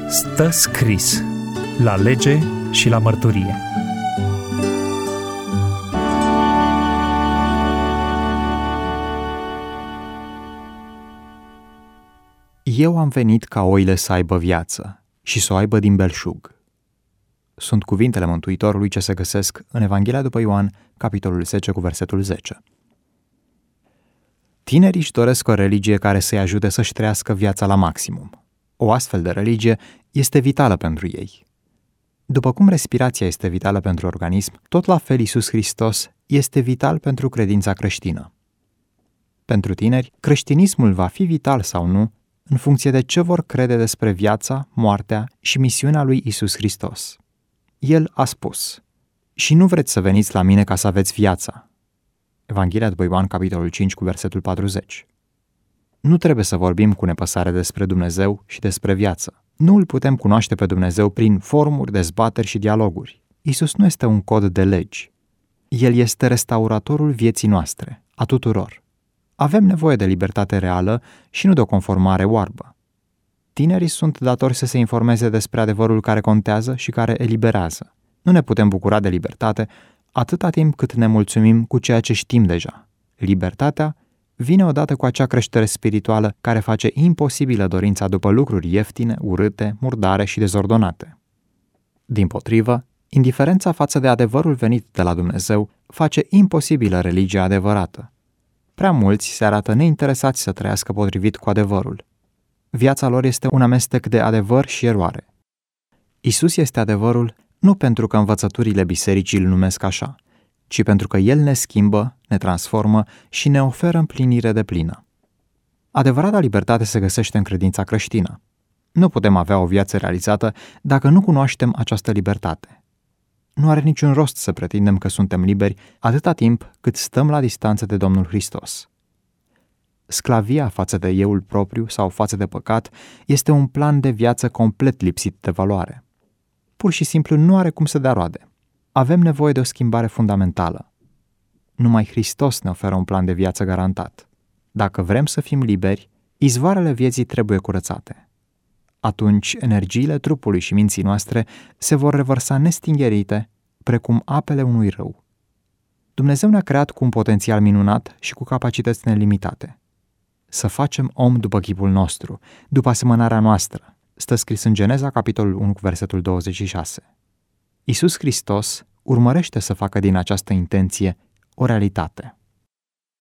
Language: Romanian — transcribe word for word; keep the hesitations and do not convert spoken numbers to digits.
Stă scris la lege și la mărturie. Eu am venit ca oile să aibă viață și să o aibă din belșug. Sunt cuvintele Mântuitorului ce se găsesc în Evanghelia după Ioan, capitolul zece, cu versetul zece. Tinerii își doresc o religie care să-i ajute să-și trăiască viața la maximum. O astfel de religie este vitală pentru ei. După cum respirația este vitală pentru organism, tot la fel Iisus Hristos este vital pentru credința creștină. Pentru tineri, creștinismul va fi vital sau nu în funcție de ce vor crede despre viața, moartea și misiunea lui Iisus Hristos. El a spus: și nu vreți să veniți la mine ca să aveți viața. Evanghelia după Ioan, capitolul cinci, cu versetul patruzeci. Nu trebuie să vorbim cu nepăsare despre Dumnezeu și despre viață. Nu îl putem cunoaște pe Dumnezeu prin formuri, dezbateri și dialoguri. Iisus nu este un cod de legi. El este restauratorul vieții noastre, a tuturor. Avem nevoie de libertate reală și nu de o conformare oarbă. Tinerii sunt datori să se informeze despre adevărul care contează și care eliberează. Nu ne putem bucura de libertate atâta timp cât ne mulțumim cu ceea ce știm deja. Libertatea vine odată cu acea creștere spirituală care face imposibilă dorința după lucruri ieftine, urâte, murdare și dezordonate. Dimpotrivă, indiferența față de adevărul venit de la Dumnezeu face imposibilă religia adevărată. Prea mulți se arată neinteresați să trăiască potrivit cu adevărul. Viața lor este un amestec de adevăr și eroare. Iisus este adevărul nu pentru că învățăturile bisericii îl numesc așa, ci pentru că El ne schimbă, ne transformă și ne oferă împlinire deplină. Adevărata libertate se găsește în credința creștină. Nu putem avea o viață realizată dacă nu cunoaștem această libertate. Nu are niciun rost să pretindem că suntem liberi atâta timp cât stăm la distanță de Domnul Hristos. Sclavia față de euul propriu sau față de păcat este un plan de viață complet lipsit de valoare. Pur și simplu nu are cum să dea roade. Avem nevoie de o schimbare fundamentală. Numai Hristos ne oferă un plan de viață garantat. Dacă vrem să fim liberi, izvoarele vieții trebuie curățate. Atunci energiile trupului și minții noastre se vor revărsa nestingerite, precum apele unui râu. Dumnezeu ne-a creat cu un potențial minunat și cu capacități nelimitate. Să facem om după chipul nostru, după asemănarea noastră, stă scris în Geneza, capitolul unu, cu versetul douăzeci și șase. Iisus Hristos urmărește să facă din această intenție o realitate.